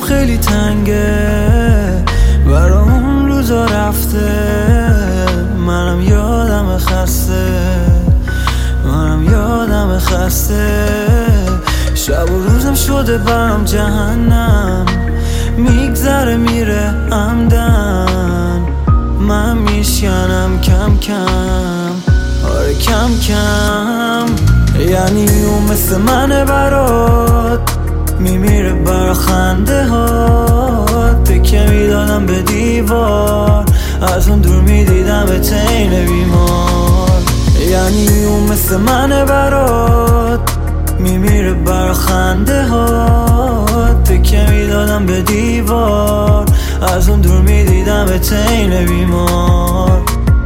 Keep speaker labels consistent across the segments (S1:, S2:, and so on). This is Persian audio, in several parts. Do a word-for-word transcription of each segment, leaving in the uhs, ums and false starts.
S1: خیلی تنگه برا اون روزا رفته، منم یادم خسته، منم یادم خسته. شب و روزم شده برام جهنم، میگذره میره عمدن، من میشکنم کم کم، آره کم کم. یعنی اون مثل منه برات، میمیره برا خنده هات، تکه میدادم به دیوار، از اون دور میدیدم به تین بیمار. یعنی اون مثل منه برات، میمیره برا خنده هات، تکه میدادم به دیوار، از اون دور میدیدم به تین بیمار.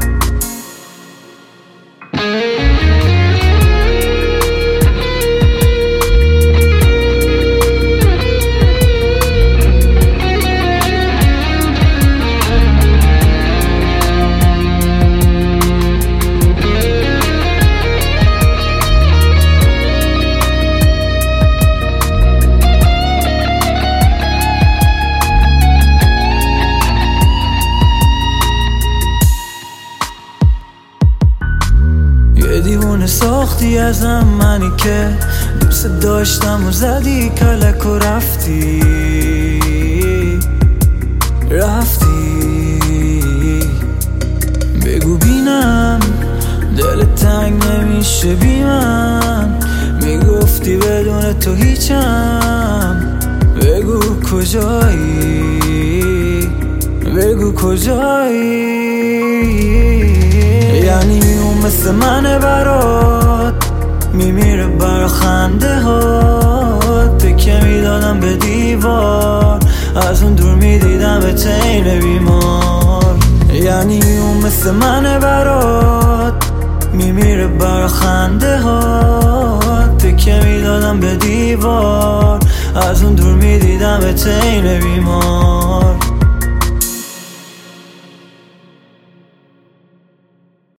S1: یه دیوونه ساختی ازم، منی که دوست داشتم و زدی کلک و رفتی رفتی. بگو بینم دل تنگ نمیشه بی من، میگفتی بدون تو هیچم. بگو کجایی، بگو کجایی. یعنی اون مثل منه برات، میمیره برا خنده هات، تکه میدادم به دیوار، از اون دور میدیدم به تین بیمار. یعنی اون مثل منه برات، میمیره برا خنده هات، تکه میدادم به دیوار، از اون دور میدیدم به تین بیمار.